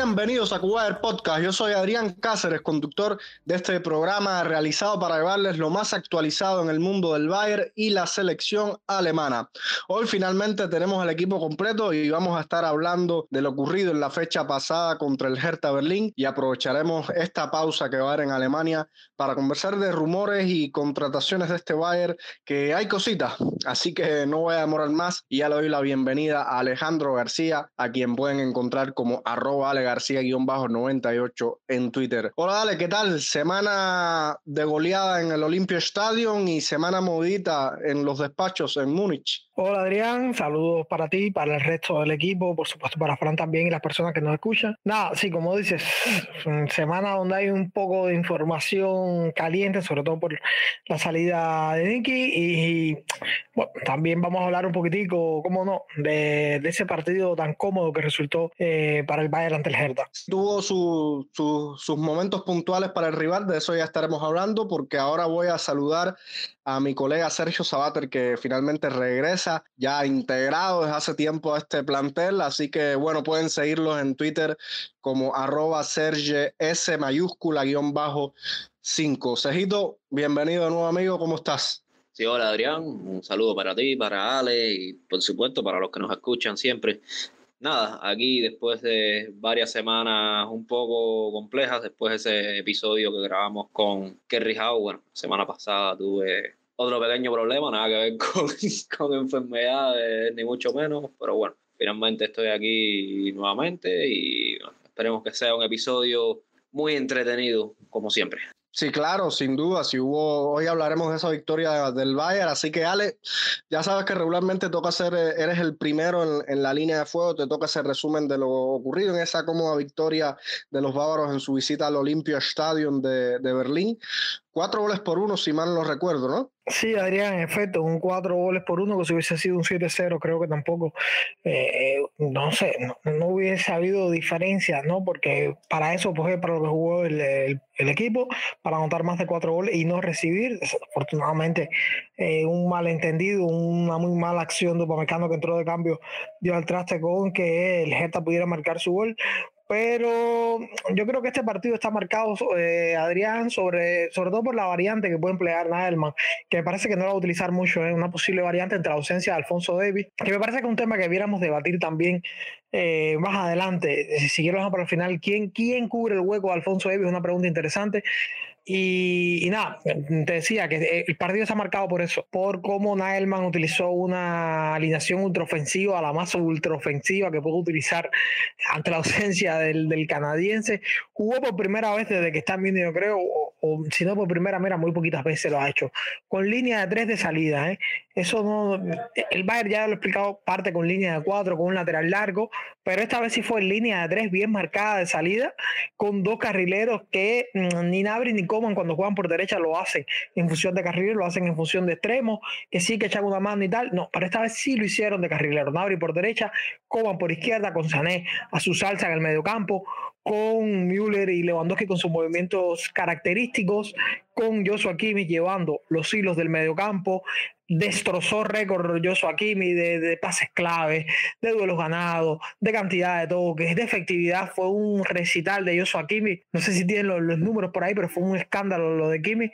Bienvenidos a Cuba Podcast. Yo soy Adrián Cáceres, conductor de este programa realizado para llevarles lo más actualizado en el mundo del Bayern y la selección alemana. Hoy finalmente tenemos el equipo completo y vamos a estar hablando de lo ocurrido en la fecha pasada contra el Hertha Berlín y aprovecharemos esta pausa que va a haber en Alemania para conversar de rumores y contrataciones de este Bayern, que hay cositas. Así que no voy a demorar más y ya le doy la bienvenida a Alejandro García, a quien pueden encontrar como @alegarcia_98 en Twitter. Hola Ale, ¿qué tal? Semana de goleada en el Olympia Stadium y semana modita en los despachos en Múnich. Hola Adrián, saludos para ti, para el resto del equipo, por supuesto para Fran también y las personas que nos escuchan. Nada, sí, como dices, semana donde hay un poco de información caliente, sobre todo por la salida de Nicky y bueno, también vamos a hablar un poquitico, cómo no, de ese partido tan cómodo que resultó para el Bayern ante el Hertha. Tuvo sus momentos puntuales para el rival, de eso ya estaremos hablando, porque ahora voy a saludar a mi colega Sergio Sabater, que finalmente regresa, ya integrado desde hace tiempo a este plantel, así que bueno, pueden seguirlos en Twitter como @SergeS_5. Sergito, bienvenido de nuevo amigo, ¿cómo estás? Sí, hola Adrián, un saludo para ti, para Ale y por supuesto para los que nos escuchan siempre. Nada, aquí después de varias semanas un poco complejas, después de ese episodio que grabamos con Kerry Howe, bueno, semana pasada tuve otro pequeño problema, nada que ver con enfermedades ni mucho menos, pero bueno, finalmente estoy aquí nuevamente y bueno, esperemos que sea un episodio muy entretenido como siempre. Sí, claro, sin duda. Hoy hablaremos de esa victoria del Bayern, así que Ale, ya sabes que regularmente eres el primero en la línea de fuego, te toca hacer resumen de lo ocurrido en esa cómoda victoria de los bávaros en su visita al Olympia Stadium de Berlín. 4-1, si mal no recuerdo, ¿no? Sí, Adrián, en efecto, un 4-1, que si hubiese sido un 7-0, creo que tampoco, no sé, no hubiese habido diferencias, ¿no? Porque para eso, pues, para lo que jugó el equipo, para anotar más de 4 goles y no recibir, desafortunadamente, un malentendido, una muy mala acción de Upamecano que entró de cambio, dio al traste con que el Hertha pudiera marcar su gol. Pero yo creo que este partido está marcado, Adrián, sobre todo por la variante que puede emplear Nagelsmann, que me parece que no la va a utilizar mucho, una posible variante entre la ausencia de Alphonso Davies, que me parece que es un tema que debiéramos debatir también más adelante. Si quiero dejar para el final, ¿quién cubre el hueco de Alphonso Davies? Es una pregunta interesante. Y nada, te decía que el partido está marcado por eso, por cómo Nagelsmann utilizó una alineación ultraofensiva, la más ultraofensiva que pudo utilizar ante la ausencia del canadiense. Jugó por primera vez desde que está en viendo, yo creo, o si no por primera, mira, muy poquitas veces lo ha hecho, con línea de 3 de salida. Eso no, el Bayern ya lo he explicado, parte con línea de 4, con un lateral largo, pero esta vez sí fue en línea de 3 bien marcada de salida, con 2 carrileros que ni Gnabry ni Coman cuando juegan por derecha lo hacen en función de carrilero, lo hacen en función de extremos, que sí que echan una mano y tal. No, pero esta vez sí lo hicieron de carrilero. Gnabry por derecha, Coman por izquierda, con Sané a su salsa en el mediocampo, con Müller y Lewandowski con sus movimientos característicos, con Joshua Kimmich llevando los hilos del mediocampo. Destrozó récord Joshua Kimmich de pases clave, de duelos ganados, de cantidad de toques, de efectividad. Fue un recital de Joshua Kimmich. No sé si tienen los números por ahí, pero fue un escándalo lo de Kimmich.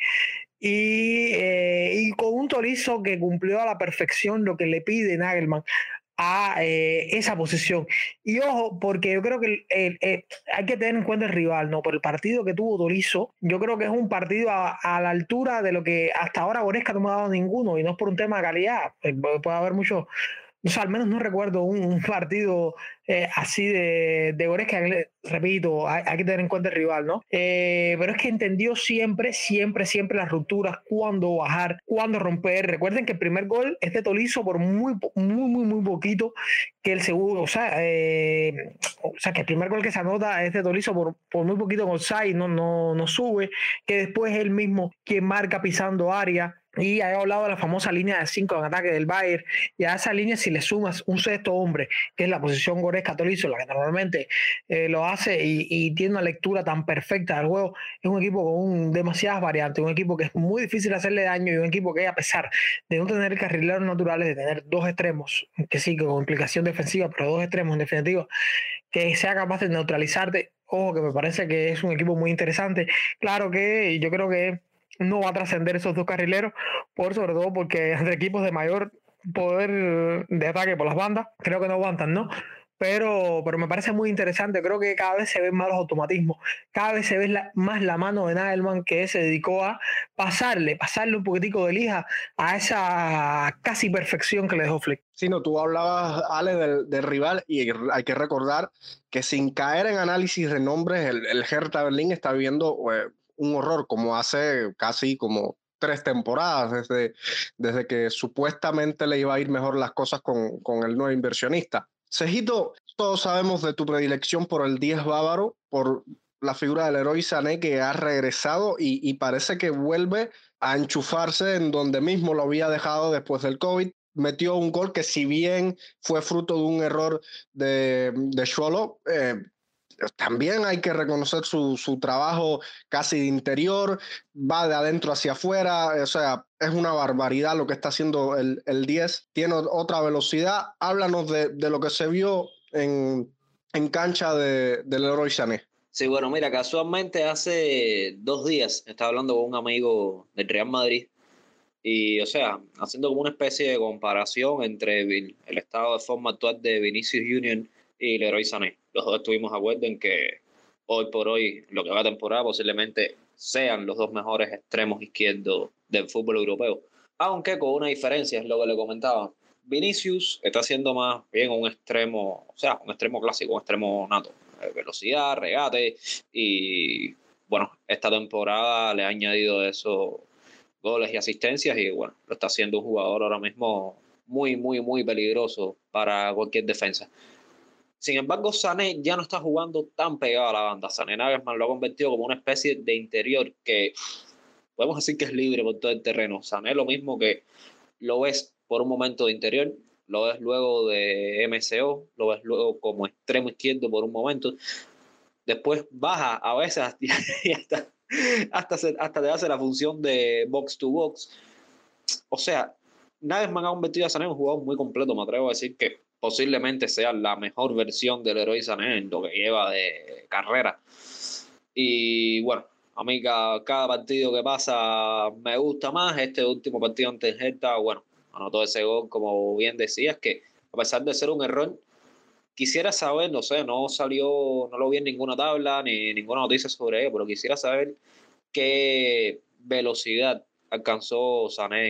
Y con un Tolisso que cumplió a la perfección lo que le pide Nagelsmann a esa posición. Y ojo, porque yo creo que hay que tener en cuenta el rival, ¿no? Por el partido que tuvo Tolisso, yo creo que es un partido a la altura de lo que hasta ahora Goretzka no me ha dado ninguno, y no es por un tema de calidad. Puede haber muchos, o sea, al menos no recuerdo un partido así de Goretzka. Repito, hay que tener en cuenta el rival, ¿no? Pero es que entendió siempre las rupturas, cuándo bajar, cuándo romper. Recuerden que el primer gol es de Tolisso por muy poquito, que el segundo, o sea, que el primer gol que se anota es de Tolisso por muy poquito en offside, no sube, que después es él mismo quien marca pisando área. Y he hablado de la famosa línea de 5 en ataque del Bayern, y a esa línea si le sumas un sexto hombre, que es la posición Goretzka-Tolisso, la que normalmente lo hace y tiene una lectura tan perfecta del juego, es un equipo con demasiadas variantes, un equipo que es muy difícil hacerle daño, y un equipo que, a pesar de no tener carrileros naturales, de tener 2 extremos, que sí, con implicación defensiva, pero 2 extremos en definitiva, que sea capaz de neutralizarte. Ojo, que me parece que es un equipo muy interesante. Claro que yo creo que no va a trascender esos dos carrileros, sobre todo porque entre equipos de mayor poder de ataque por las bandas, creo que no aguantan, ¿no? Pero me parece muy interesante. Creo que cada vez se ven más los automatismos, cada vez se ve más la mano de Nagelman, que se dedicó a pasarle un poquitico de lija a esa casi perfección que le dejó Flick. Sí, no, tú hablabas, Ale, del rival, y hay que recordar que sin caer en análisis de nombres, el Hertha Berlín está viviendo un horror, como hace casi como 3 temporadas, desde que supuestamente le iba a ir mejor las cosas con el nuevo inversionista. Cejito, todos sabemos de tu predilección por el 10 bávaro, por la figura del Leroy Sané, que ha regresado y parece que vuelve a enchufarse en donde mismo lo había dejado después del COVID. Metió un gol que, si bien fue fruto de un error de Schwolo, también hay que reconocer su trabajo casi de interior, va de adentro hacia afuera, o sea, es una barbaridad lo que está haciendo el 10, tiene otra velocidad. Háblanos de lo que se vio en cancha de Leroy Sané. Sí, bueno, mira, casualmente hace 2 días estaba hablando con un amigo del Real Madrid y, o sea, haciendo como una especie de comparación entre el estado de forma actual de Vinicius Junior y Leroy Sané. Los dos estuvimos de acuerdo en que hoy por hoy, lo que va a temporada, posiblemente sean los dos mejores extremos izquierdos del fútbol europeo. Aunque con una diferencia, es lo que le comentaba. Vinicius está haciendo más bien un extremo, o sea, un extremo clásico, un extremo nato. Velocidad, regate y, bueno, esta temporada le ha añadido eso, goles y asistencias, y bueno, lo está haciendo un jugador ahora mismo muy, muy, muy peligroso para cualquier defensa. Sin embargo, Sané ya no está jugando tan pegado a la banda. Sané Nagelsmann lo ha convertido como una especie de interior que podemos decir que es libre por todo el terreno. Sané lo mismo que lo ves por un momento de interior, lo ves luego de MCO, lo ves luego como extremo izquierdo por un momento, después baja a veces y hasta te hace la función de box to box. O sea, Nagelsmann ha convertido a Sané en un jugador muy completo. Me atrevo a decir que posiblemente sea la mejor versión del Leroy Sané en lo que lleva de carrera. Y bueno, a mí cada partido que pasa me gusta más. Este último partido ante el Hertha, bueno, anotó ese gol, como bien decías, que a pesar de ser un error, quisiera saber, no sé, no salió, no lo vi en ninguna tabla ni ninguna noticia sobre ello, pero quisiera saber qué velocidad alcanzó Sané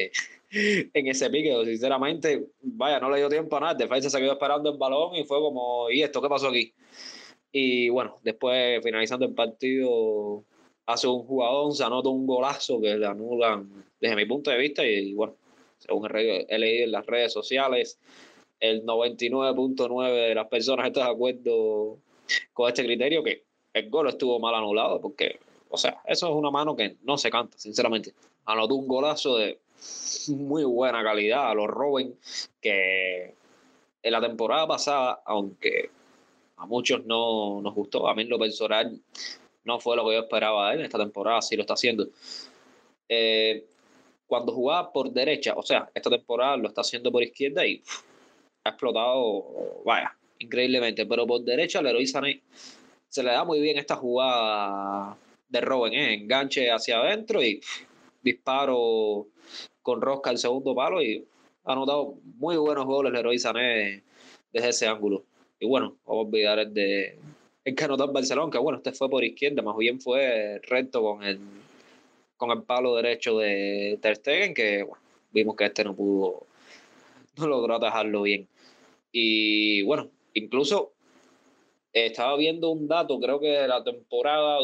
en ese pique. Sinceramente, vaya, no le dio tiempo a nada. El defensa se quedó esperando el balón y fue como, ¿y esto qué pasó aquí? Y bueno, después, finalizando el partido, hace un jugador, se anota un golazo que le anulan desde mi punto de vista. Y bueno, según he leído en las redes sociales, el 99.9 de las personas están de acuerdo con este criterio, que el gol estuvo mal anulado, porque, o sea, eso es una mano que no se canta, sinceramente. Anotó un golazo de muy buena calidad a los Robben, que en la temporada pasada, aunque a muchos no nos gustó, a mí en lo personal no fue lo que yo esperaba de él. Esta temporada sí lo está haciendo. Cuando jugaba por derecha, o sea, esta temporada lo está haciendo por izquierda y ha explotado, vaya, increíblemente. Pero por derecha, Leroy Sané se le da muy bien esta jugada de Robben, enganche hacia adentro y disparo con rosca al segundo palo, y ha anotado muy buenos goles Leroy Sané desde ese ángulo. Y bueno, vamos a olvidar el que anotó en Barcelona, que bueno, este fue por izquierda, más bien fue recto con el palo derecho de Ter Stegen, que bueno, vimos que este no logró atajarlo bien. Y bueno, incluso estaba viendo un dato, creo que de la temporada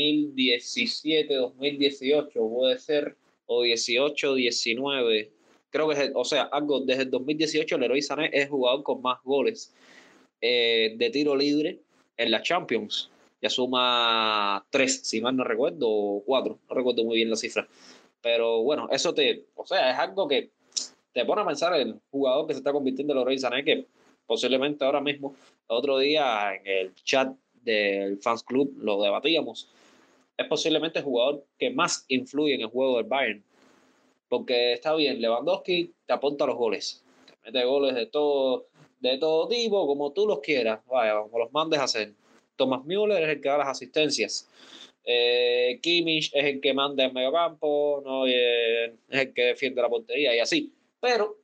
2017-2018, puede ser, o 18-19. Creo que o sea, algo desde el 2018, Leroy Sané es el jugador con más goles de tiro libre en la Champions. Ya suma 3, si mal no recuerdo, o 4, no recuerdo muy bien la cifra. Pero bueno, eso o sea, es algo que te pone a pensar el jugador que se está convirtiendo en Leroy Sané, que posiblemente ahora mismo, otro día en el chat del Fans Club lo debatíamos, es posiblemente el jugador que más influye en el juego del Bayern. Porque está bien, Lewandowski te apunta los goles, te mete goles de todo tipo, como tú los quieras, vaya, como los mandes a hacer. Thomas Müller es el que da las asistencias. Kimmich es el que manda en medio campo, ¿no? Es el que defiende la portería y así. Pero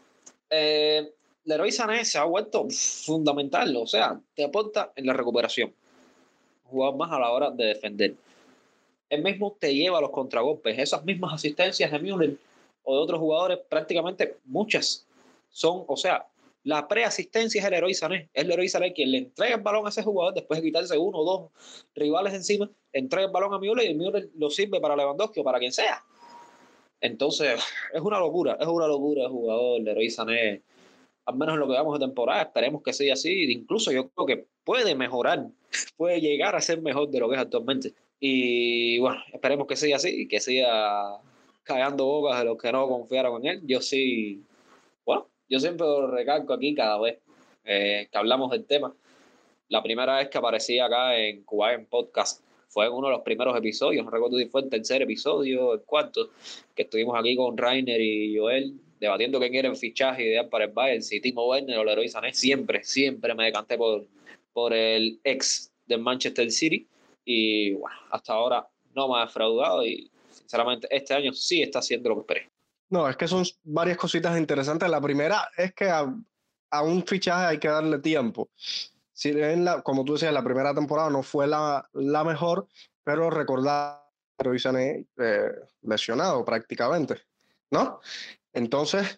Leroy Sané se ha vuelto fundamental, o sea, te aporta en la recuperación. Jugar más a la hora de defender. Él mismo te lleva a los contragolpes. Esas mismas asistencias de Müller o de otros jugadores, prácticamente muchas son, o sea, la preasistencia es el Leroy Sané. Es Leroy Sané quien le entrega el balón a ese jugador después de quitarse uno o dos rivales encima, entrega el balón a Müller y Müller lo sirve para Lewandowski o para quien sea. Entonces, es una locura el jugador Leroy Sané, al menos en lo que vamos de temporada. Esperemos que sea así. Incluso yo creo que puede mejorar, puede llegar a ser mejor de lo que es actualmente. Y bueno, esperemos que sea así, que siga cagando bocas de los que no confiaron en él. Yo sí, bueno, yo siempre lo recalco aquí cada vez que hablamos del tema. La primera vez que aparecí acá en Cuba en Podcast fue en uno de los primeros episodios, no recuerdo si fue el tercer episodio, el cuarto, que estuvimos aquí con Rainer y Joel debatiendo quién era el fichaje ideal para el Bayern, si Timo Werner o Leroy Sané. Siempre me decanté por el ex del Manchester City y bueno, hasta ahora no me ha defraudado y sinceramente este año sí está haciendo lo que esperé. No, es que son varias cositas interesantes. La primera es que a un fichaje hay que darle tiempo. Si como tú decías, la primera temporada no fue la mejor, pero recordar que Leroy Sané lesionado prácticamente, ¿no? Entonces,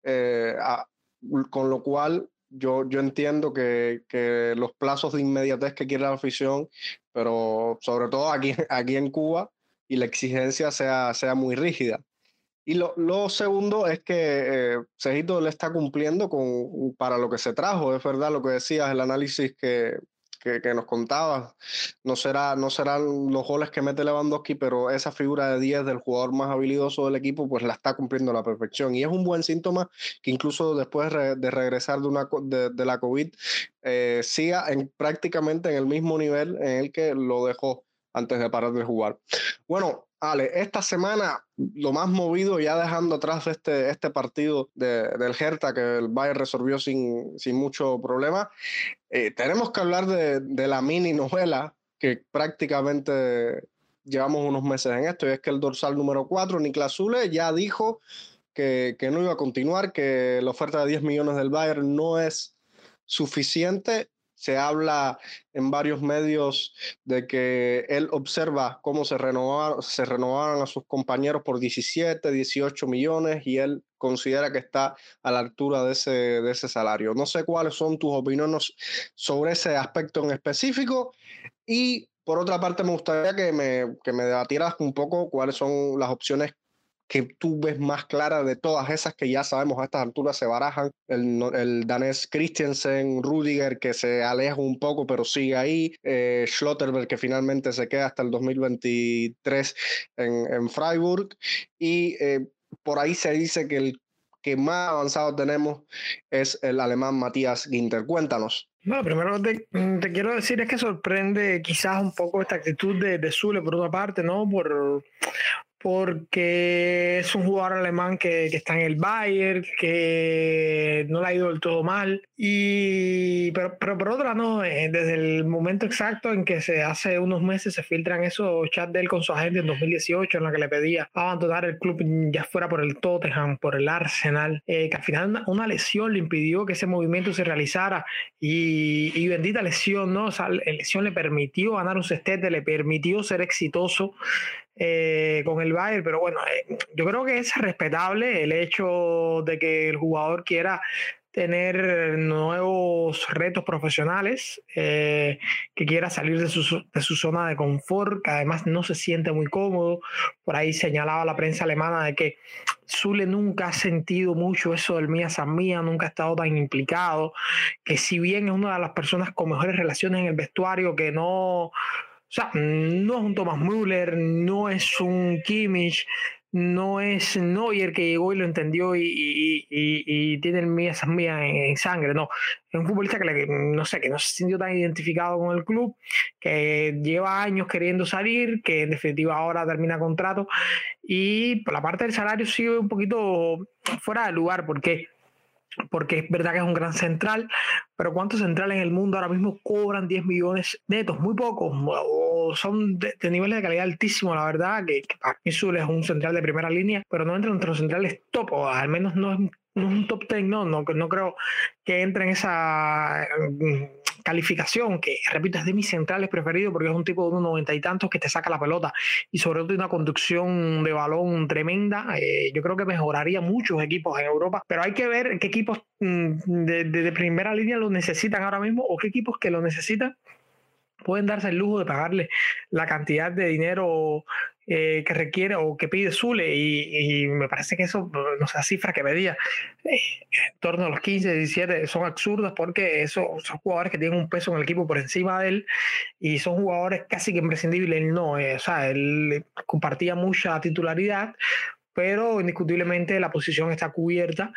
con lo cual yo entiendo que los plazos de inmediatez que quiere la afición, pero sobre todo aquí en Cuba, y la exigencia sea muy rígida. Y lo segundo es que Cejito le está cumpliendo para lo que se trajo. Es verdad lo que decías, el análisis que nos contabas. No serán los goles que mete Lewandowski, pero esa figura de 10 del jugador más habilidoso del equipo, pues la está cumpliendo a la perfección. Y es un buen síntoma que incluso después de regresar de la COVID, siga prácticamente en el mismo nivel en el que lo dejó antes de parar de jugar. Bueno, Ale, esta semana lo más movido, ya dejando atrás este partido del Hertha que el Bayern resolvió sin mucho problema, tenemos que hablar de la mini novela que prácticamente llevamos unos meses en esto, y es que el dorsal número 4, Niklas Süle, ya dijo que no iba a continuar, que la oferta de 10 millones del Bayern no es suficiente. Se habla en varios medios de que él observa cómo se renovaron a sus compañeros por 17, 18 millones y él considera que está a la altura de ese salario. No sé cuáles son tus opiniones sobre ese aspecto en específico, y por otra parte me gustaría que me debatieras un poco cuáles son las opciones que tú ves más clara de todas esas que ya sabemos a estas alturas se barajan. El danés Christensen, Rudiger, que se aleja un poco pero sigue ahí, Schlotterberg, que finalmente se queda hasta el 2023 en Freiburg, y por ahí se dice que el que más avanzado tenemos es el alemán Matthias Ginter. Cuéntanos. Bueno, primero te quiero decir es que sorprende quizás un poco esta actitud de Süle por una parte, ¿no? Porque es un jugador alemán que está en el Bayern, que no le ha ido del todo mal. Pero por otra, no, desde el momento exacto en que hace unos meses se filtran esos chats de él con su agente en 2018, en la que le pedía abandonar el club, ya fuera por el Tottenham, por el Arsenal, que al final una lesión le impidió que ese movimiento se realizara, y bendita lesión, ¿no? O sea, la lesión le permitió ganar un sextete, le permitió ser exitoso con el Bayern, pero bueno, yo creo que es respetable el hecho de que el jugador quiera tener nuevos retos profesionales, que quiera salir de su zona de confort, que además no se siente muy cómodo. Por ahí señalaba la prensa alemana de que Süle nunca ha sentido mucho eso del mía san mía, nunca ha estado tan implicado, que si bien es una de las personas con mejores relaciones en el vestuario, que no... O sea, no es un Thomas Müller, no es un Kimmich, no es Neuer que llegó y lo entendió y tiene el mía en sangre, no. Es un futbolista no se sintió tan identificado con el club, que lleva años queriendo salir, que en definitiva ahora termina contrato, y por la parte del salario sigue un poquito fuera de lugar, porque porque es verdad que es un gran central, pero ¿cuántos centrales en el mundo ahora mismo cobran 10 millones netos? Muy pocos, o son de niveles de calidad altísimo, la verdad, que para mí Zule es un central de primera línea, pero no entra entre los centrales top, o al menos no es un top 10, no creo que entre en esa calificación, que repito, es de mis centrales preferidos porque es un tipo de unos 90 y tantos que te saca la pelota y sobre todo tiene una conducción de balón tremenda. Yo creo que mejoraría muchos equipos en Europa, pero hay que ver qué equipos de primera línea lo necesitan ahora mismo o qué equipos que lo necesitan pueden darse el lujo de pagarle la cantidad de dinero que requiere o que pide Zule y me parece que eso, no sé, cifras que pedía en torno a los 15, 17 son absurdas porque esos son jugadores que tienen un peso en el equipo por encima de él y son jugadores casi que imprescindibles. Él no, o sea, él compartía mucha titularidad, pero indiscutiblemente la posición está cubierta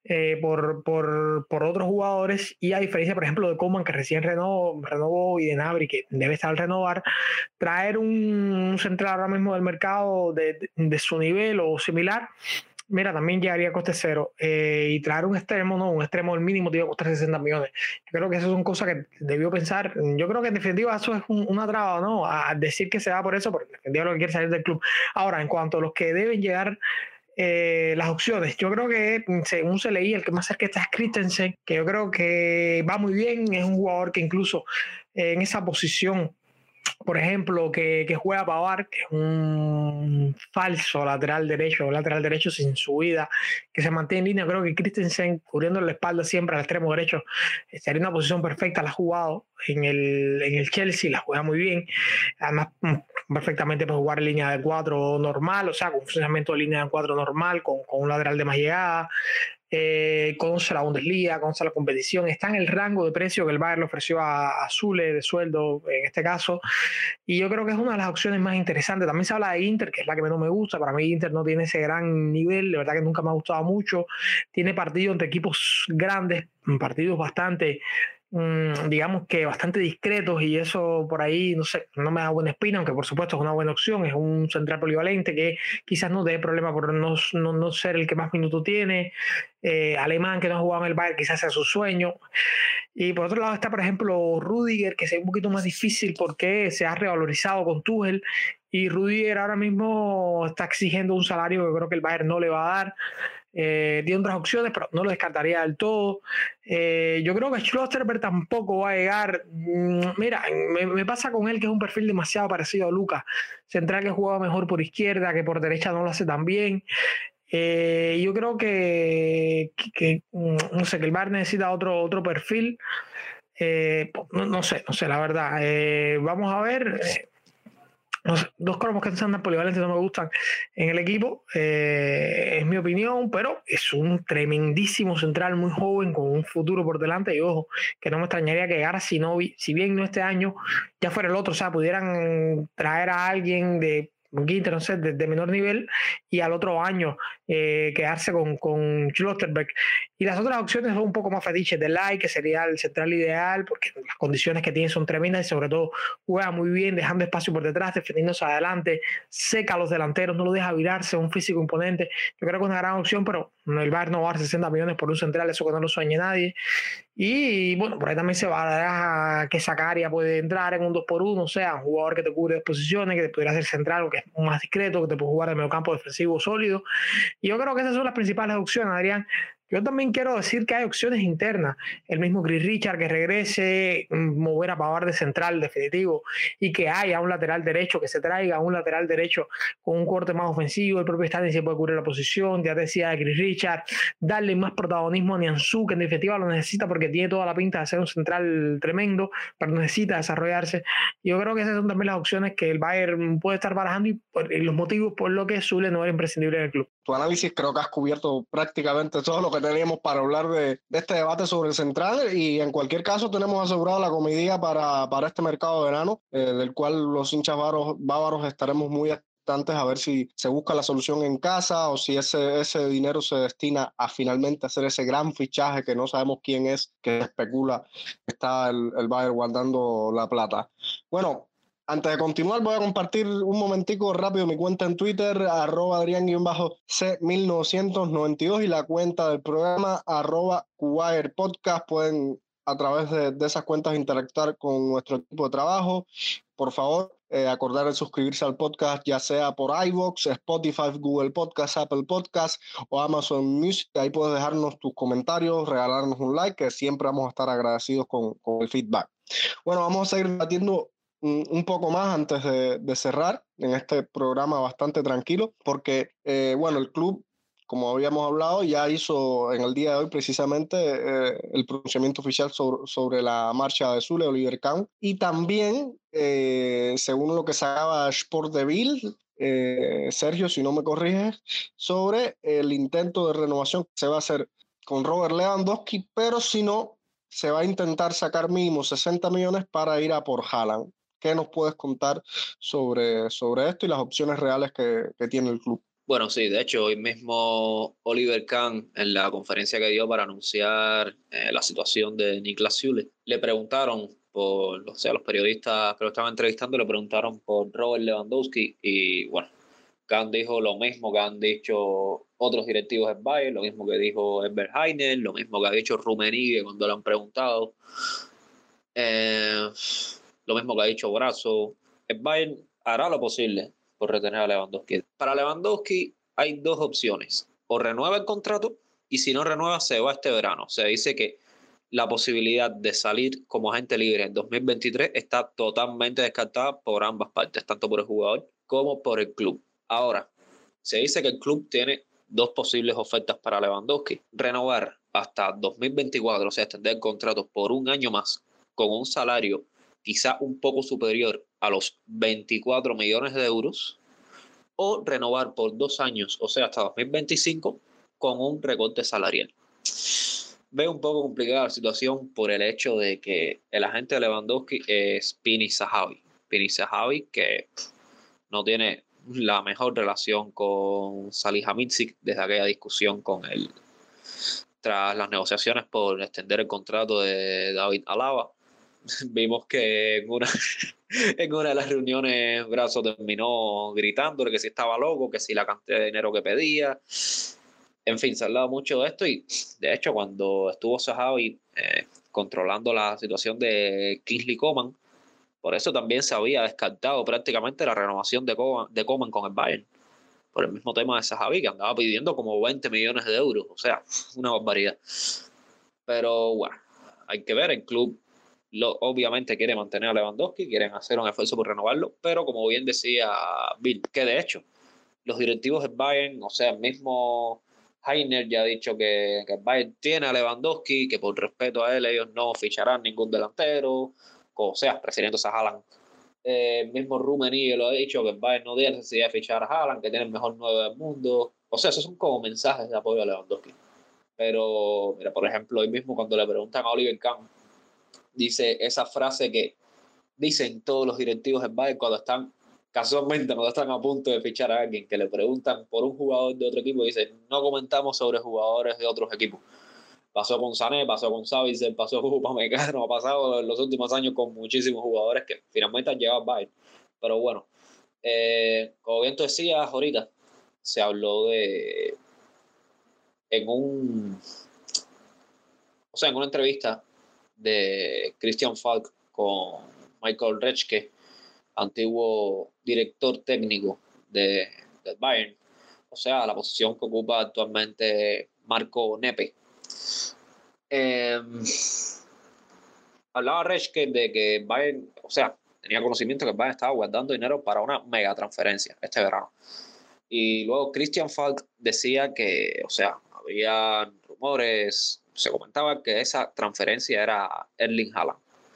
por otros jugadores y a diferencia, por ejemplo, de Coman, que recién renovó y de Gnabry, que debe estar al renovar, traer un central ahora mismo del mercado de su nivel o similar, mira, también llegaría a coste cero. Y traer un extremo al mínimo te iba a costar 60 millones. Yo creo que esas son cosas que debió pensar. Yo creo que en definitiva eso es una traba, ¿no? A decir que se va por eso, porque en definitiva lo que quiere salir del club. Ahora, en cuanto a los que deben llegar las opciones, yo creo que según se leía, el que más cerca está es Christensen, que yo creo que va muy bien, es un jugador que incluso en esa posición, por ejemplo, que juega Pavard, que es un falso lateral derecho sin subida, que se mantiene en línea. Creo que Christensen, cubriendo la espalda siempre al extremo derecho, sería una posición perfecta. La ha jugado en el Chelsea, la juega muy bien. Además, perfectamente puede jugar en línea de 4 normal, o sea, con un funcionamiento de línea de 4 normal, con un lateral de más llegada. Conoce la Bundesliga, conoce la competición, está en el rango de precio que el Bayern le ofreció a Zule de sueldo en este caso, y yo creo que es una de las opciones más interesantes. También se habla de Inter, que es la que menos me gusta. Para mí Inter no tiene ese gran nivel, de verdad que nunca me ha gustado mucho. Tiene partidos entre equipos grandes, partidos bastante digamos que bastante discretos y eso por ahí, no sé, no me da buena espina, aunque por supuesto es una buena opción, es un central polivalente que quizás no dé problema por no ser el que más minutos tiene, alemán que no ha jugado en el Bayern quizás sea su sueño. Y por otro lado está, por ejemplo, Rudiger, que es un poquito más difícil porque se ha revalorizado con Tuchel y Rudiger ahora mismo está exigiendo un salario que creo que el Bayern no le va a dar. Tiene otras opciones, pero no lo descartaría del todo. Yo creo que Schlotterberg tampoco va a llegar. Mira, me pasa con él que es un perfil demasiado parecido a Lucas. Central que juega mejor por izquierda, que por derecha no lo hace tan bien. Yo creo que no sé, que el Bayern necesita otro perfil. No sé, la verdad. Vamos a ver. No sé, dos cromos que andan polivalentes no me gustan en el equipo, es mi opinión, pero es un tremendísimo central muy joven con un futuro por delante y ojo, que no me extrañaría que llegara si bien no este año, ya fuera el otro, o sea, pudieran traer a alguien de no sé, de menor nivel y al otro año quedarse con Schlotterbeck. Y las otras opciones son un poco más fetiches de Lai, que sería el central ideal, porque las condiciones que tiene son tremendas y sobre todo juega muy bien, dejando espacio por detrás, defendiéndose adelante, seca a los delanteros, no lo deja virarse, un físico imponente. Yo creo que es una gran opción, pero el Bayern no va a dar 60 millones por un central, eso que no lo sueñe nadie. Y bueno, por ahí también se va a que Zakaria puede entrar en un 2x1, o sea, un jugador que te cubre dos posiciones, que te pudiera hacer central, que es más discreto, que te puede jugar en medio campo defensivo sólido. Y yo creo que esas son las principales opciones, Adrián. Yo también quiero decir que hay opciones internas. El mismo Chris Richard que regrese, mover a Pavard de central definitivo y que haya un lateral derecho, que se traiga un lateral derecho con un corte más ofensivo. El propio Stanley se puede cubrir la posición. Ya decía de Chris Richard, darle más protagonismo a Nianzú, que en definitiva lo necesita porque tiene toda la pinta de ser un central tremendo, pero necesita desarrollarse. Yo creo que esas son también las opciones que el Bayern puede estar barajando y los motivos por lo que Zule no era imprescindible en el club. Tu análisis creo que has cubierto prácticamente todo lo que teníamos para hablar de este debate sobre el central y en cualquier caso tenemos asegurado la comidilla para este mercado de verano, del cual los hinchas bávaros estaremos muy atentos a ver si se busca la solución en casa o si ese dinero se destina a finalmente hacer ese gran fichaje que no sabemos quién es, que especula que está el Bayern guardando la plata. Bueno, Antes de continuar, voy a compartir un momentico rápido mi cuenta en Twitter, @Adrián-C1992, y la cuenta del programa, @QuirePodcast. Pueden a través de esas cuentas interactuar con nuestro equipo de trabajo. Por favor, acordar de suscribirse al podcast, ya sea por iVoox, Spotify, Google Podcast, Apple Podcast o Amazon Music. Ahí puedes dejarnos tus comentarios, regalarnos un like, que siempre vamos a estar agradecidos con el feedback. Bueno, vamos a seguir debatiendo un poco más antes de cerrar en este programa bastante tranquilo, porque, bueno, el club, como habíamos hablado, ya hizo en el día de hoy precisamente el pronunciamiento oficial sobre la marcha de Zule, Oliver Kahn, y también, según lo que sacaba Sport de Ville, Sergio, si no me corriges, sobre el intento de renovación que se va a hacer con Robert Lewandowski, pero si no, se va a intentar sacar mínimo 60 millones para ir a por Haaland. ¿Qué nos puedes contar sobre esto y las opciones reales que tiene el club? Bueno, sí, de hecho, hoy mismo Oliver Kahn, en la conferencia que dio para anunciar la situación de Niklas Süle, le preguntaron o sea, los periodistas que lo estaban entrevistando le preguntaron por Robert Lewandowski y, bueno, Kahn dijo lo mismo que han dicho otros directivos del Bayern, lo mismo que dijo Herbert Hainer, lo mismo que ha dicho Rummenigge cuando le han preguntado, lo mismo que ha dicho Brazo. El Bayern hará lo posible por retener a Lewandowski. Para Lewandowski hay dos opciones: o renueva el contrato, y si no renueva se va este verano. Se dice que la posibilidad de salir como agente libre en 2023 está totalmente descartada por ambas partes, tanto por el jugador como por el club. Ahora, se dice que el club tiene dos posibles ofertas para Lewandowski: renovar hasta 2024, o sea, extender el contrato por un año más con un salario quizá un poco superior a los 24 millones de euros, o renovar por 2 años, o sea, hasta 2025, con un recorte salarial. Veo un poco complicada la situación por el hecho de que el agente de Lewandowski es Pini Zahavi. Pini Zahavi, que no tiene la mejor relación con Salihamidzic desde aquella discusión con él tras las negociaciones por extender el contrato de David Alaba. Vimos que en una de las reuniones Brazo terminó gritándole que si estaba loco, que si la cantidad de dinero que pedía. En fin, se ha hablado mucho de esto y, de hecho, cuando estuvo Zahavi controlando la situación de Kingsley Coman, por eso también se había descartado prácticamente la renovación de Coman con el Bayern, por el mismo tema de Zahavi, que andaba pidiendo como 20 millones de euros, o sea, una barbaridad. Pero bueno, hay que ver, el club obviamente quiere mantener a Lewandowski, quieren hacer un esfuerzo por renovarlo, pero como bien decía Bill, que de hecho los directivos del Bayern, o sea, el mismo Hainer ya ha dicho que el Bayern tiene a Lewandowski, que por respeto a él ellos no ficharán ningún delantero, o sea, refiriéndose a Haaland. El mismo Rummenigge lo ha dicho, que el Bayern no tiene necesidad de fichar a Haaland, que tiene el mejor 9 del mundo. O sea, esos son como mensajes de apoyo a Lewandowski. Pero, mira, por ejemplo, hoy mismo cuando le preguntan a Oliver Kahn, dice esa frase que dicen todos los directivos del Bayern casualmente cuando están a punto de fichar a alguien, que le preguntan por un jugador de otro equipo, dicen: no comentamos sobre jugadores de otros equipos. Pasó con Sané, pasó con Savitzer, pasó con Upamecano, ha pasado en los últimos años con muchísimos jugadores que finalmente han llegado al Bayern. Pero bueno, como bien tú decías ahorita, se habló en en una entrevista de Christian Falk con Michael Reschke, antiguo director técnico del Bayern, o sea, la posición que ocupa actualmente Marco Nepe. Hablaba Reschke de que Bayern, o sea, tenía conocimiento que el Bayern estaba guardando dinero para una mega transferencia este verano. Y luego Christian Falk decía que, o sea, había rumores, se comentaba que esa transferencia era Erling Haaland.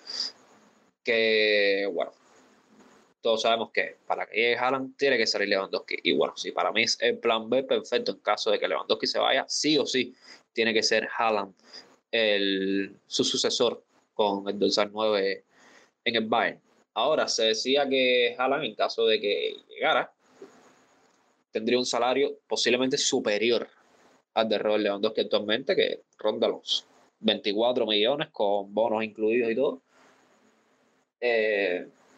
Que, bueno, todos sabemos que para que llegue Haaland tiene que salir Lewandowski. Y bueno, si para mí es el plan B perfecto en caso de que Lewandowski se vaya, sí o sí tiene que ser Haaland su sucesor con el dorsal 9 en el Bayern. Ahora, se decía que Haaland, en caso de que llegara, tendría un salario posiblemente superior al de Robert Lewandowski actualmente, que ronda los 24 millones con bonos incluidos y todo.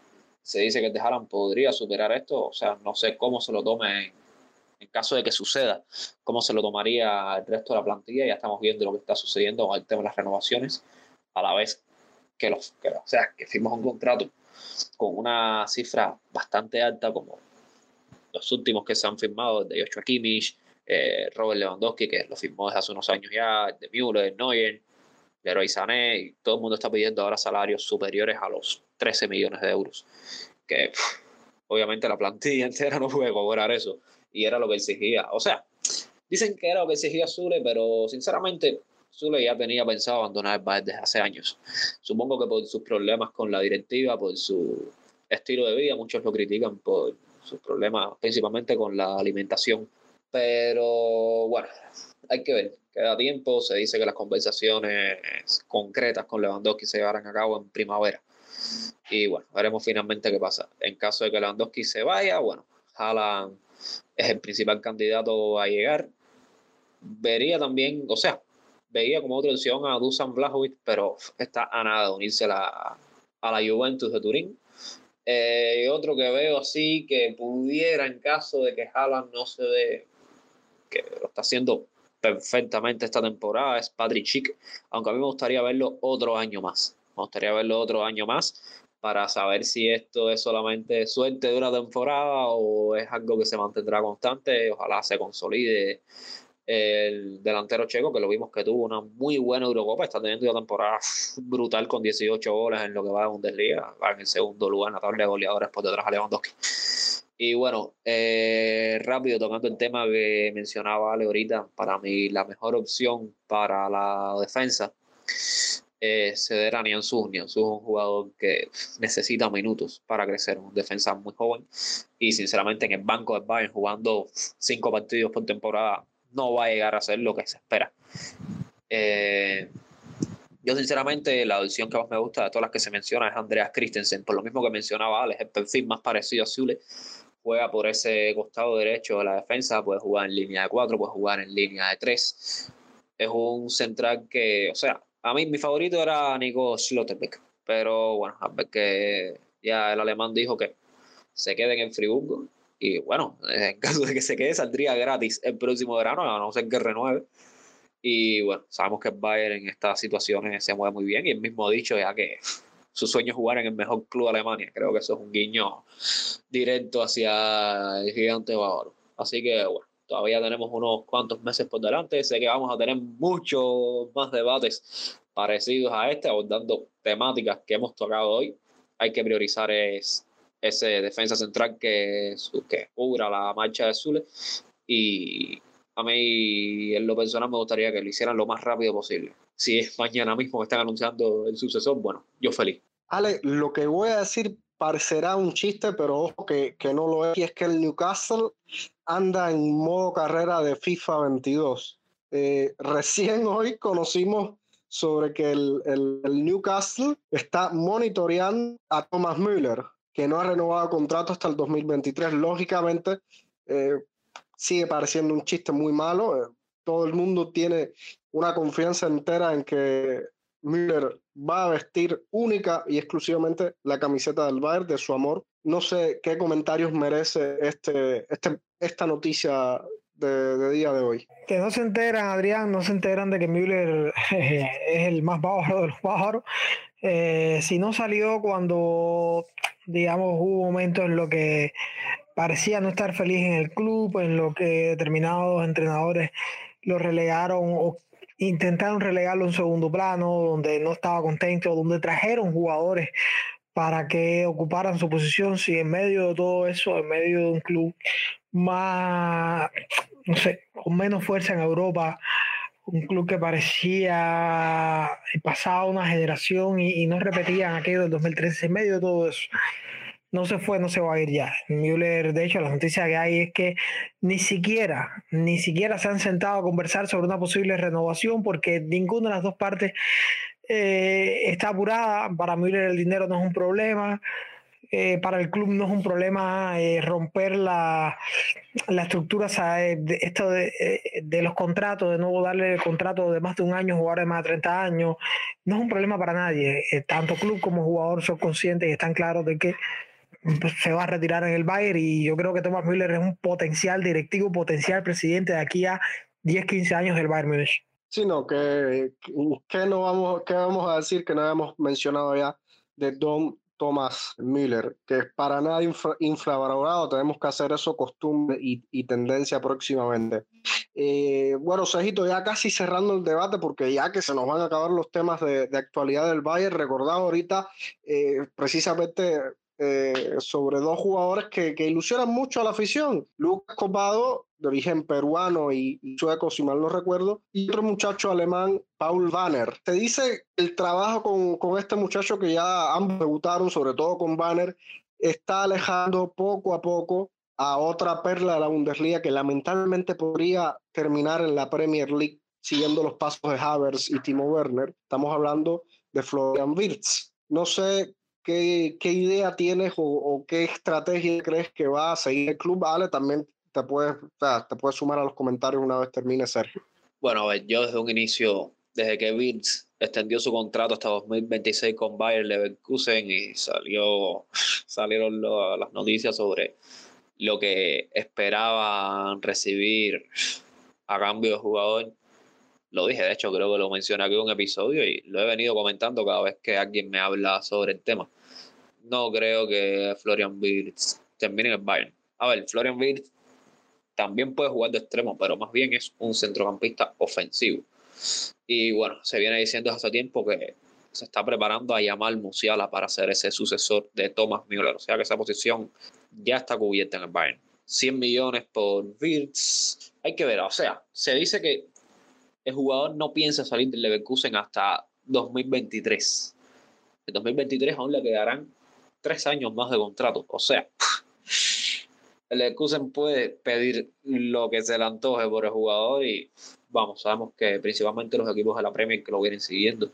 se dice que el de Haaland podría superar esto. O sea, no sé cómo se lo tome en caso de que suceda, cómo se lo tomaría el resto de la plantilla. Ya estamos viendo lo que está sucediendo con el tema de las renovaciones, a la vez que firmamos un contrato con una cifra bastante alta, como los últimos que se han firmado, el de Joshua Kimmich, Robert Lewandowski, que lo firmó desde hace unos años ya, el de Müller, Neuer, Leroy Sané, y todo el mundo está pidiendo ahora salarios superiores a los 13 millones de euros, que obviamente la plantilla entera no puede cobrar eso, y era lo que exigía. O sea, dicen que era lo que exigía Zule, pero sinceramente Zule ya tenía pensado abandonar el Bayern desde hace años. Supongo que por sus problemas con la directiva, por su estilo de vida, muchos lo critican por sus problemas principalmente con la alimentación. Pero bueno, hay que ver, queda tiempo. Se dice que las conversaciones concretas con Lewandowski se llevarán a cabo en primavera. Y bueno, veremos finalmente qué pasa. En caso de que Lewandowski se vaya, bueno, Haaland es el principal candidato a llegar. Vería también, o sea, veía como otra opción a Dusan Vlahovic, pero está a nada de unirse a la Juventus de Turín. Otro que veo así que pudiera, en caso de que Haaland no se dé, que lo está haciendo perfectamente esta temporada, es Patrick Schick, aunque a mí me gustaría verlo otro año más. Me gustaría verlo otro año más para saber si esto es solamente suerte de una temporada o es algo que se mantendrá constante. Ojalá se consolide el delantero checo, que lo vimos que tuvo una muy buena Eurocopa, está teniendo una temporada brutal con 18 goles en lo que va de Bundesliga, va en el segundo lugar en la tabla de goleadores por detrás de Lewandowski. Y bueno, rápido tocando el tema que mencionaba Ale ahorita, para mí la mejor opción para la defensa es ceder a Nianzú. Nianzú es un jugador que necesita minutos para crecer, un defensa muy joven, y sinceramente en el banco del Bayern, jugando 5 partidos por temporada, no va a llegar a ser lo que se espera. Yo sinceramente la opción que más me gusta de todas las que se mencionan es Andreas Christensen, por lo mismo que mencionaba Alex, el perfil más parecido a Zule. Juega por ese costado derecho de la defensa, puede jugar en línea de 4, puede jugar en línea de 3. Es un central que, o sea, a mí mi favorito era Nico Schlotterbeck, pero bueno, a ver que ya el alemán dijo que se quede en Friburgo, y bueno, en caso de que se quede saldría gratis el próximo verano, a no ser que renueve. Y bueno, sabemos que el Bayern en estas situaciones se mueve muy bien, y él mismo ha dicho ya que su sueño es jugar en el mejor club de Alemania. Creo que eso es un guiño directo hacia el gigante bávaro. Así que bueno, todavía tenemos unos cuantos meses por delante. Sé que vamos a tener muchos más debates parecidos a este, abordando temáticas que hemos tocado hoy. Hay que priorizar ese defensa central que cubra la marcha de Zule, y a mí en lo personal me gustaría que lo hicieran lo más rápido posible. Si es mañana mismo que están anunciando el sucesor, bueno, yo feliz. Ale, lo que voy a decir parecerá un chiste, pero ojo que no lo es, y es que el Newcastle anda en modo carrera de FIFA 22. Recién hoy conocimos sobre que el Newcastle está monitoreando a Thomas Müller, que no ha renovado contrato hasta el 2023. Lógicamente, sigue pareciendo un chiste muy malo. Todo el mundo tiene una confianza entera en que Müller va a vestir única y exclusivamente la camiseta del Bayern, de su amor. No sé qué comentarios merece esta noticia de día de hoy. Que no se enteran, Adrián, no se enteran de que Müller es el más bávaro de los bávaros. Si no salió cuando, digamos, hubo momentos en los que parecía no estar feliz en el club, en lo que determinados entrenadores lo relegaron o intentaron relegarlo en segundo plano, donde no estaba contento, donde trajeron jugadores para que ocuparan su posición. Si en medio de todo eso, en medio de un club más, no sé, con menos fuerza en Europa, un club que parecía pasaba una generación y no repetían aquello del 2013, en medio de todo eso, no se fue, no se va a ir ya. Müller, de hecho, la noticia que hay es que ni siquiera se han sentado a conversar sobre una posible renovación, porque ninguna de las dos partes está apurada. Para Müller el dinero no es un problema. Para el club no es un problema romper la estructura, de los contratos, de no darle el contrato de más de un año, jugadores de más de 30 años. No es un problema para nadie. Tanto club como jugador son conscientes y están claros de que se va a retirar en el Bayern, y yo creo que Thomas Müller es un potencial directivo, potencial presidente de aquí a 10, 15 años del Bayern Múnich. Sí, no, ¿qué vamos a decir que no habíamos mencionado ya de Thomas Müller? Que es para nada infravalorado, tenemos que hacer eso costumbre y tendencia próximamente. Bueno, Cejito, ya casi cerrando el debate, porque ya que se nos van a acabar los temas de actualidad del Bayern, recordado ahorita precisamente sobre dos jugadores que ilusionan mucho a la afición. Lucas Copado, de origen peruano y sueco, si mal no recuerdo, y otro muchacho alemán, Paul Banner. Te dice el trabajo con este muchacho, que ya ambos debutaron, sobre todo con Banner, está alejando poco a poco a otra perla de la Bundesliga que lamentablemente podría terminar en la Premier League siguiendo los pasos de Havertz y Timo Werner. Estamos hablando de Florian Wirtz. No sé qué idea tienes o qué estrategia crees que va a seguir el club. Ale, también te puedes sumar a los comentarios una vez termine, Sergio. Bueno, a ver, yo desde un inicio, desde que Wirtz extendió su contrato hasta 2026 con Bayer Leverkusen y salieron las noticias sobre lo que esperaban recibir a cambio de jugador, lo dije, de hecho creo que lo mencioné aquí en un episodio y lo he venido comentando cada vez que alguien me habla sobre el tema. No creo que Florian Wirtz termine en el Bayern. A ver, Florian Wirtz también puede jugar de extremo, pero más bien es un centrocampista ofensivo. Y bueno, se viene diciendo hace tiempo que se está preparando a Yamal Musiala para ser ese sucesor de Thomas Müller. O sea que esa posición ya está cubierta en el Bayern. 100 millones por Wirtz. Hay que ver, o sea, se dice que el jugador no piensa salir del Leverkusen hasta 2023. En 2023 aún le quedarán 3 años más de contrato. O sea, el Leverkusen puede pedir lo que se le antoje por el jugador y vamos, sabemos que principalmente los equipos de la Premier que lo vienen siguiendo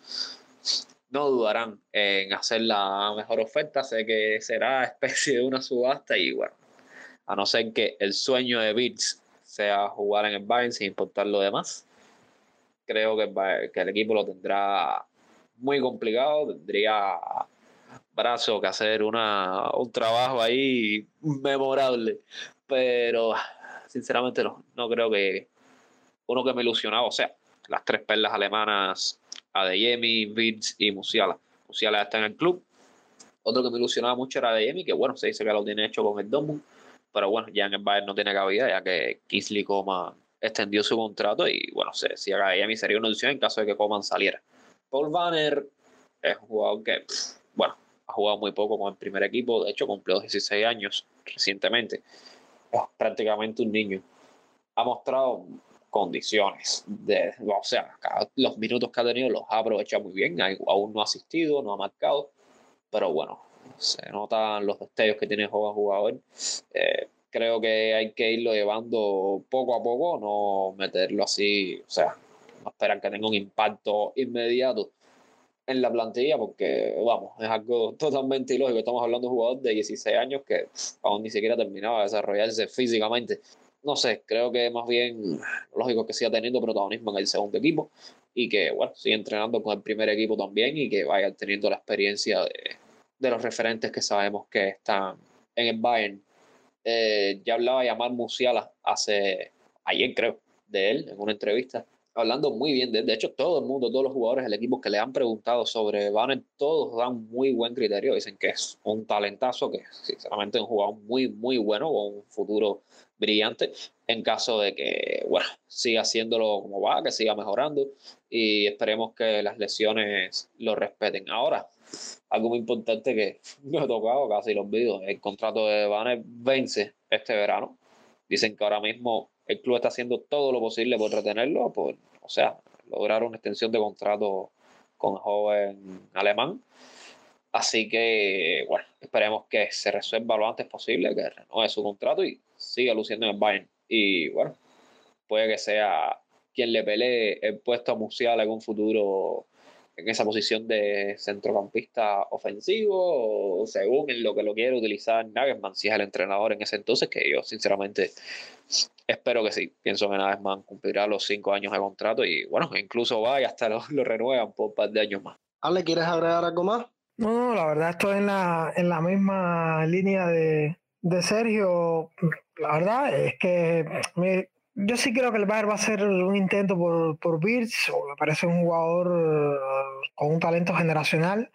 no dudarán en hacer la mejor oferta. Sé que será especie de una subasta y bueno, a no ser que el sueño de Wirtz sea jugar en el Bayern sin importar lo demás, creo que el equipo lo tendrá muy complicado, tendría brazo que hacer un trabajo ahí memorable, pero sinceramente no creo que uno que me ilusionaba, o sea, las tres perlas alemanas, Adeyemi, Wirtz y Musiala. Musiala ya está en el club. Otro que me ilusionaba mucho era Adeyemi, que bueno, se dice que lo tiene hecho con el Dortmund, pero bueno, ya en el Bayern no tiene cabida, ya que Kingsley Coman extendió su contrato y bueno, si Adeyemi sería una opción en caso de que Coman saliera. Paul Banner es un jugador que, bueno, ha jugado muy poco con el primer equipo, de hecho cumplió 16 años recientemente, es prácticamente un niño. Ha mostrado condiciones, o sea, los minutos que ha tenido los ha aprovechado muy bien, aún no ha asistido, no ha marcado, pero bueno, se notan los destellos que tiene el joven jugador. Creo que hay que irlo llevando poco a poco, no meterlo así, o sea, no esperar que tenga un impacto inmediato en la plantilla, porque vamos, es algo totalmente ilógico. Estamos hablando de un jugador de 16 años que aún ni siquiera terminaba de desarrollarse físicamente. No sé, creo que más bien lógico que siga teniendo protagonismo en el segundo equipo y que, bueno, siga entrenando con el primer equipo también y que vaya teniendo la experiencia de los referentes que sabemos que están en el Bayern. Ya hablaba Yamal Musiala ayer creo, de él en una entrevista, hablando muy bien de él. De hecho, todo el mundo, todos los jugadores del equipo que le han preguntado sobre Banner, todos dan muy buen criterio. Dicen que es un talentazo, que sinceramente es un jugador muy, muy bueno, con un futuro brillante, en caso de que, bueno, siga haciéndolo como va, que siga mejorando y esperemos que las lesiones lo respeten. Ahora, algo muy importante que me ha tocado, casi lo olvido, el contrato de Banner vence este verano. Dicen que ahora mismo el club está haciendo todo lo posible por retenerlo, o sea, lograr una extensión de contrato con el joven alemán. Así que, bueno, esperemos que se resuelva lo antes posible, que renueve su contrato y siga luciendo en el Bayern. Y bueno, puede que sea quien le pelee el puesto a Musiala en un futuro en esa posición de centrocampista ofensivo, o según en lo que lo quiere utilizar Nagelsmann, si es el entrenador en ese entonces, que yo sinceramente espero que sí. Pienso que Nagelsmann cumplirá los 5 años de contrato y bueno, incluso va y hasta lo renuevan por un par de años más. Ale, ¿quieres agregar algo más? No, la verdad estoy en la misma línea de Sergio. La verdad es que yo sí creo que el Bayern va a hacer un intento por Wirtz, o me parece un jugador con un talento generacional.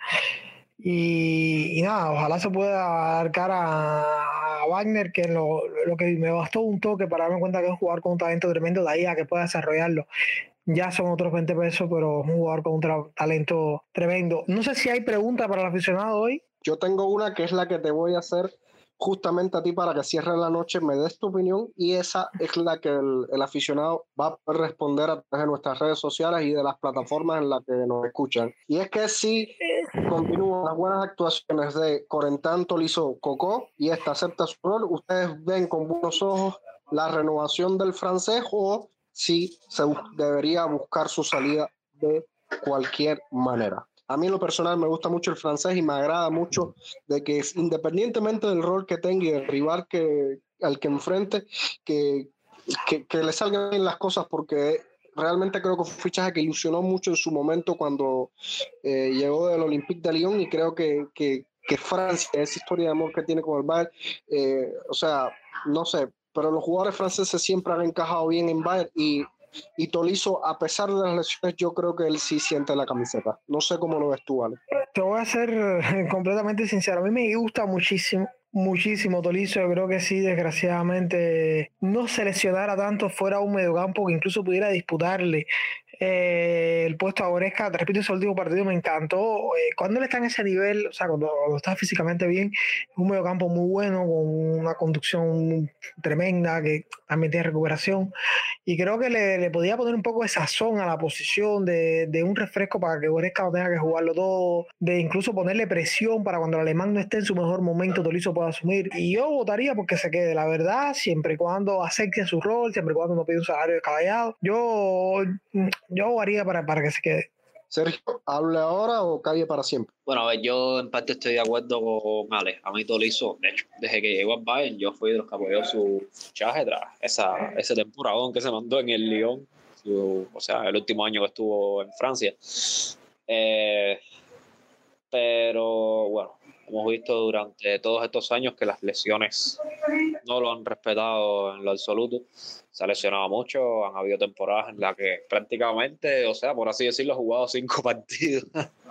Y nada, ojalá se pueda dar cara a Wagner, que lo que me bastó un toque para darme cuenta que es un jugador con un talento tremendo, de ahí a que pueda desarrollarlo. Ya son otros 20 pesos, pero es un jugador con un talento tremendo. No sé si hay preguntas para el aficionado hoy. Yo tengo una que es la que te voy a hacer justamente a ti para que cierre la noche, me des tu opinión y esa es la que el aficionado va a poder responder a través de nuestras redes sociales y de las plataformas en las que nos escuchan. Y es que si continúan las buenas actuaciones de Corentin Tolisso Coco y esta acepta su rol, ustedes ven con buenos ojos la renovación del francés o si se debería buscar su salida de cualquier manera. A mí en lo personal me gusta mucho el francés y me agrada mucho de que independientemente del rol que tenga y del rival al que enfrente, que le salgan bien las cosas porque realmente creo que fue un fichaje que ilusionó mucho en su momento cuando llegó del Olympique de Lyon y creo que Francia, esa historia de amor que tiene con el Bayern, o sea, no sé, pero los jugadores franceses siempre han encajado bien en Bayern y Tolisso, a pesar de las lesiones, yo creo que él sí siente la camiseta. No sé cómo lo ves tú, Ale. Te voy a ser completamente sincero. A mí me gusta muchísimo Tolisso. Yo creo que sí, desgraciadamente, no seleccionara tanto fuera un mediocampo que incluso pudiera disputarle el puesto a Goretzka. Te repito, ese último partido me encantó. Cuando él está en ese nivel, o sea, cuando está físicamente bien, es un mediocampo muy bueno, con una conducción tremenda, que también tiene recuperación. Y creo que le podía poner un poco de sazón a la posición, de un refresco para que Goretzka no tenga que jugarlo todo, de incluso ponerle presión para cuando el alemán no esté en su mejor momento, Tolisso pueda asumir. Y yo votaría porque se quede, la verdad, siempre y cuando acepte su rol, siempre y cuando no pida un salario descabellado. Yo haría para que se quede. Sergio, ¿hable ahora o calle para siempre? Bueno, a ver, yo en parte estoy de acuerdo con Alex. A mí Tolisso, de hecho, desde que llegó al Bayern, yo fui de los que apoyó su fichaje tras ese temporadón que se mandó en el Lyon, o sea, el último año que estuvo en Francia. Pero bueno, hemos visto durante todos estos años que las lesiones no lo han respetado en lo absoluto. Se ha lesionado mucho, han habido temporadas en las que prácticamente, o sea, por así decirlo, ha jugado 5 partidos.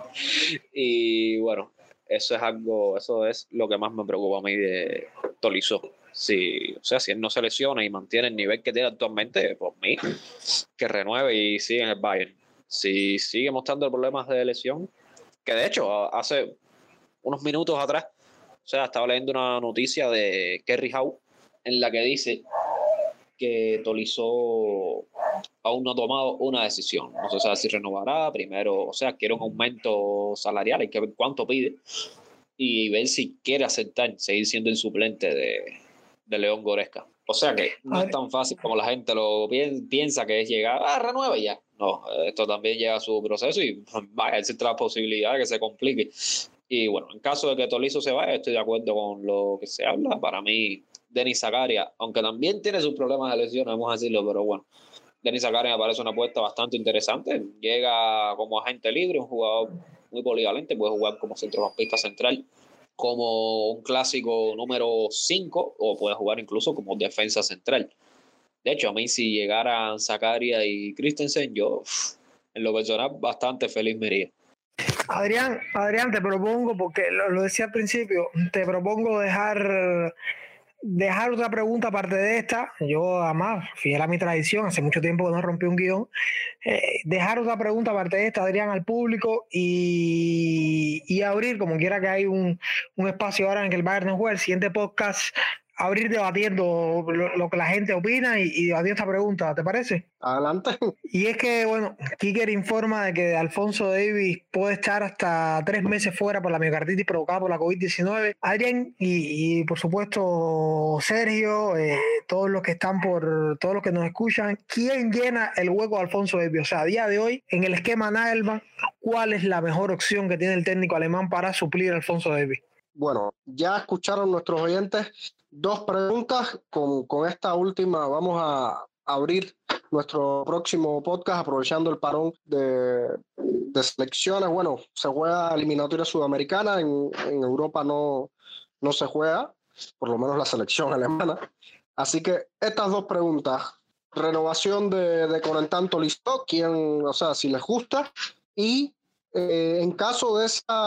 Y bueno, eso es lo que más me preocupa a mí de Tolisso. Si él no se lesiona y mantiene el nivel que tiene actualmente, por mí, que renueve y siga en el Bayern. Si sigue mostrando problemas de lesión, que de hecho hace unos minutos atrás, o sea, estaba leyendo una noticia de Kerry Howe en la que dice que Tolisso aún no ha tomado una decisión. No se sabe si renovará primero, o sea, quiere un aumento salarial, hay que ver cuánto pide y ver si quiere aceptar seguir siendo el suplente de León Goretzka. O sea que no es tan fácil como la gente lo piensa, que es llegar, renueva y ya. No, esto también lleva a su proceso y vaya, existe la posibilidad de que se complique. Y bueno, en caso de que Tolisso se vaya, estoy de acuerdo con lo que se habla. Para mí, Denis Zakaria, aunque también tiene sus problemas de lesión, vamos a decirlo, pero bueno, Denis Zakaria me parece una apuesta bastante interesante. Llega como agente libre, un jugador muy polivalente, puede jugar como centrocampista central, como un clásico número 5 o puede jugar incluso como defensa central. De hecho, a mí si llegaran Zakaria y Christensen, yo en lo personal bastante feliz me iría. Adrián, te propongo, porque lo decía al principio, te propongo dejar otra pregunta aparte de esta. Yo, además, fiel a mi tradición, hace mucho tiempo que no rompí un guión. Dejar otra pregunta aparte de esta, Adrián, al público y abrir, como quiera que hay un espacio ahora en que el Bayern no juega, el siguiente podcast, abrir debatiendo lo que la gente opina y debatir esta pregunta, ¿te parece? Adelante. Y es que, bueno, Kicker informa de que Alphonso Davies puede estar hasta 3 meses fuera por la miocarditis provocada por la COVID-19. Adrián y por supuesto Sergio, todos los que nos escuchan, ¿quién llena el hueco de Alphonso Davies? O sea, a día de hoy, en el esquema Nagelsmann, ¿cuál es la mejor opción que tiene el técnico alemán para suplir a Alphonso Davies? Bueno, ya escucharon nuestros oyentes 2 preguntas. Con esta última vamos a abrir nuestro próximo podcast, aprovechando el parón de selecciones. Bueno, se juega eliminatoria sudamericana, en Europa no se juega, por lo menos la selección alemana. Así que estas dos preguntas, renovación de Corentin Tolisso, si les gusta, y en caso de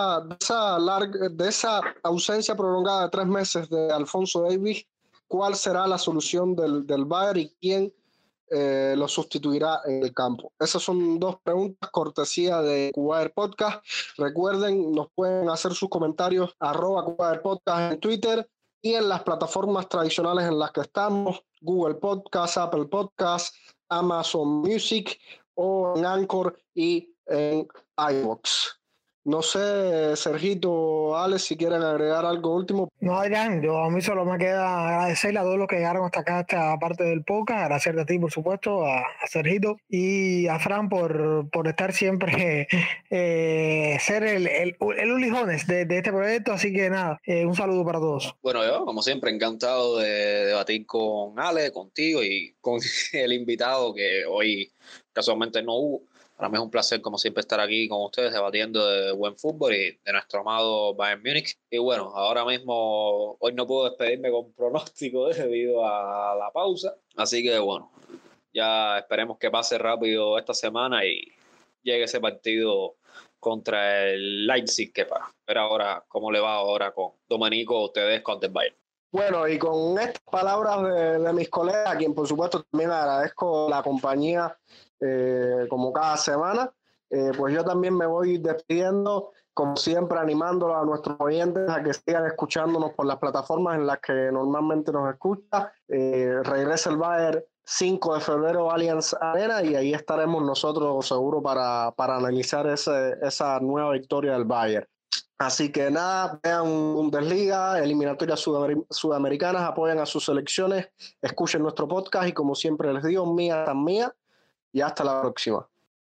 esa ausencia prolongada de 3 meses de Alphonso Davies, ¿cuál será la solución del Bayern y quién lo sustituirá en el campo? Esas son dos preguntas cortesía de Cubaer Podcast. Recuerden, nos pueden hacer sus comentarios @Cubaer Podcast en Twitter y en las plataformas tradicionales en las que estamos: Google Podcast, Apple Podcast, Amazon Music o en Anchor y en iVoox. No sé, Sergito, Alex, si quieren agregar algo último. No, Adrián, a mí solo me queda agradecerle a todos los que llegaron hasta acá, esta parte del podcast, agradecerte a ti, por supuesto, a Sergito y a Fran por estar siempre, ser el Ulijones de este proyecto, así que nada, un saludo para todos. Bueno, yo, como siempre, encantado de debatir con Ale, contigo y con el invitado que hoy casualmente no hubo. Para mí es un placer, como siempre, estar aquí con ustedes debatiendo de buen fútbol y de nuestro amado Bayern Múnich. Y bueno, ahora mismo, hoy no puedo despedirme con pronóstico debido a la pausa. Así que bueno, ya esperemos que pase rápido esta semana y llegue ese partido contra el Leipzig, que para ver ahora cómo le va ahora con Domenico Tedesco ante el Bayern. Bueno, y con estas palabras de mis colegas, a quien por supuesto también agradezco la compañía como cada semana, pues yo también me voy despidiendo, como siempre animándolos a nuestros oyentes a que sigan escuchándonos por las plataformas en las que normalmente nos escucha. Regresa el Bayern 5 de febrero Allianz Arena y ahí estaremos nosotros seguro para analizar esa nueva victoria del Bayern. Así que nada, vean Bundesliga, eliminatorias sudamericanas, apoyan a sus selecciones, escuchen nuestro podcast y como siempre les digo, mía tan mía, y hasta la próxima.